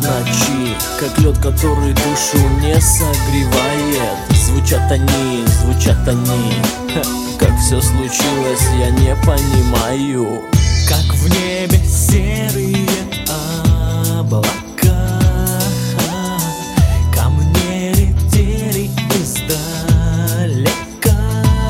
ночи, как лед, который душу не согревает. Звучат они, как все случилось, я не понимаю. Как в небе серые облака ко мне летели издалека.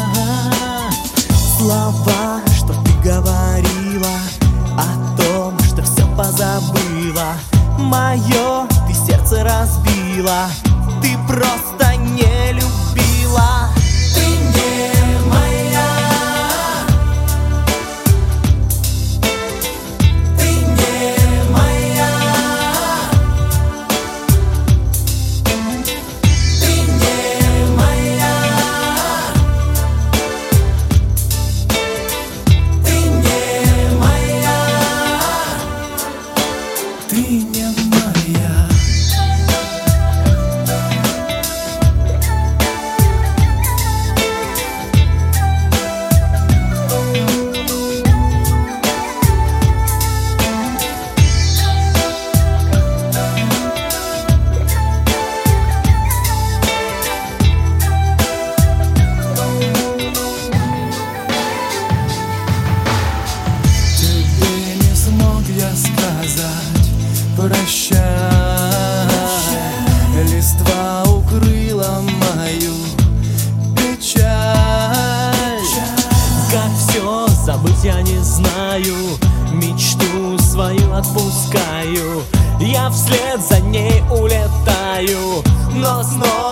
Слова, что ты говорила о том, что все позабыла, мое ты сердце разбила, ты просто не любила. Ты не моя, ты не моя, ты не моя, ты не моя, ты не моя. Сказать прощай. Листва укрыла мою печаль. Как все забыть я не знаю, мечту свою отпускаю, я вслед за ней улетаю, но снова